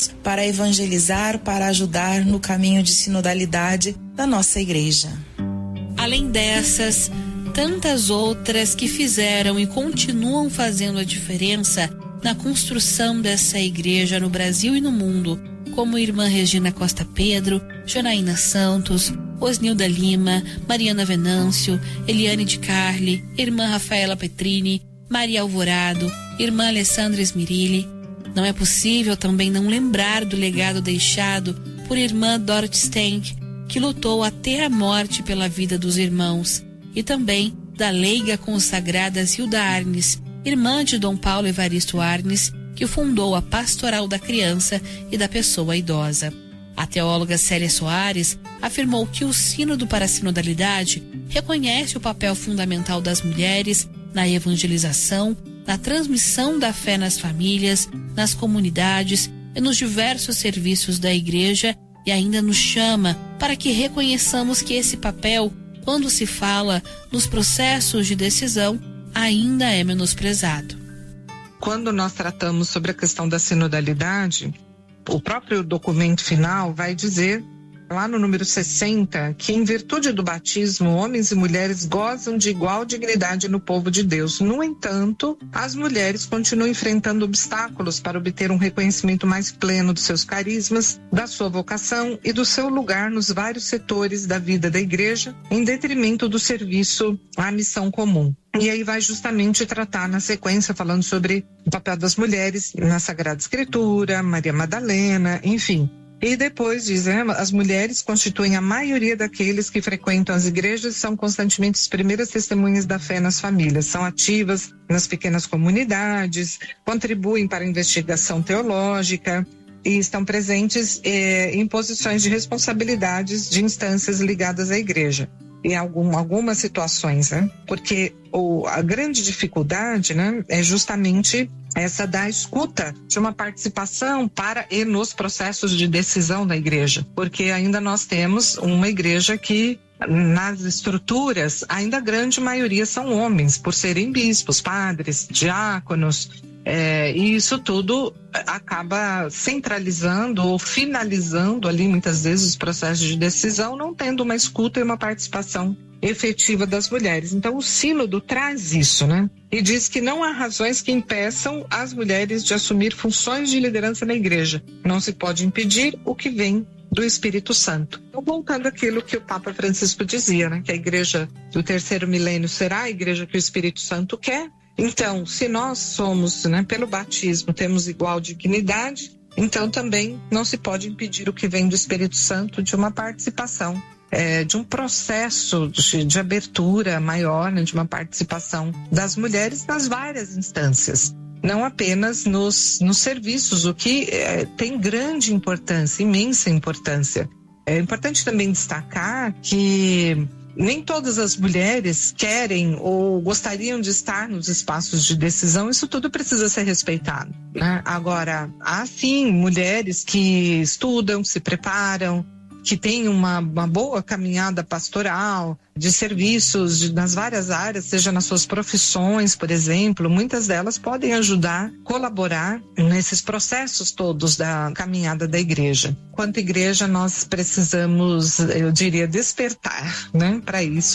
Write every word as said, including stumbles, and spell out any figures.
para evangelizar, para ajudar no caminho de sinodalidade da nossa igreja. Além dessas, tantas outras que fizeram e continuam fazendo a diferença na construção dessa igreja no Brasil e no mundo, como Irmã Regina Costa Pedro, Janaína Santos, Osnilda Lima, Mariana Venâncio, Eliane de Carli, Irmã Rafaela Petrini, Maria Alvorado, Irmã Alessandra Esmirilli. Não é possível também não lembrar do legado deixado por Irmã Dorothy Stenck, que lutou até a morte pela vida dos irmãos, e também da leiga consagrada Zilda Arnes, irmã de Dom Paulo Evaristo Arnes, que fundou a Pastoral da Criança e da Pessoa Idosa. A teóloga Célia Soares afirmou que o Sínodo para a Sinodalidade reconhece o papel fundamental das mulheres na evangelização, na transmissão da fé nas famílias, nas comunidades e nos diversos serviços da Igreja, e ainda nos chama para que reconheçamos que esse papel, quando se fala nos processos de decisão, ainda é menosprezado. Quando nós tratamos sobre a questão da sinodalidade, o próprio documento final vai dizer, lá no número sessenta, que em virtude do batismo, homens e mulheres gozam de igual dignidade no povo de Deus. No entanto, as mulheres continuam enfrentando obstáculos para obter um reconhecimento mais pleno dos seus carismas, da sua vocação e do seu lugar nos vários setores da vida da igreja, em detrimento do serviço à missão comum. E aí vai justamente tratar na sequência, falando sobre o papel das mulheres na Sagrada Escritura, Maria Madalena, enfim. E depois diz, né, as mulheres constituem a maioria daqueles que frequentam as igrejas e são constantemente as primeiras testemunhas da fé nas famílias. São ativas nas pequenas comunidades, contribuem para a investigação teológica e estão presentes eh, em posições de responsabilidades de instâncias ligadas à igreja. Em algum, algumas situações, né? Porque o, a grande dificuldade, né, é justamente essa da escuta, de uma participação para e nos processos de decisão da igreja. Porque ainda nós temos uma igreja que, nas estruturas, ainda a grande maioria são homens, por serem bispos, padres, diáconos. É, e isso tudo acaba centralizando ou finalizando ali muitas vezes os processos de decisão, não tendo uma escuta e uma participação efetiva das mulheres. Então o sínodo traz isso, né? E diz que não há razões que impeçam as mulheres de assumir funções de liderança na igreja. Não se pode impedir o que vem do Espírito Santo. Então, voltando àquilo que o Papa Francisco dizia, né? Que a igreja do terceiro milênio será a igreja que o Espírito Santo quer. Então, se nós somos, né, pelo batismo, temos igual dignidade, então também não se pode impedir o que vem do Espírito Santo de uma participação, é, de um processo de, de abertura maior, né, de uma participação das mulheres nas várias instâncias, não apenas nos, nos serviços, o que é, tem grande importância, imensa importância. É importante também destacar que nem todas as mulheres querem ou gostariam de estar nos espaços de decisão, isso tudo precisa ser respeitado, né? Agora, há sim mulheres que estudam, se preparam, que têm uma, uma boa caminhada pastoral, de serviços de, nas várias áreas, seja nas suas profissões, por exemplo, muitas delas podem ajudar, colaborar nesses processos todos da caminhada da igreja. Quanto igreja, nós precisamos, eu diria, despertar, né, para isso.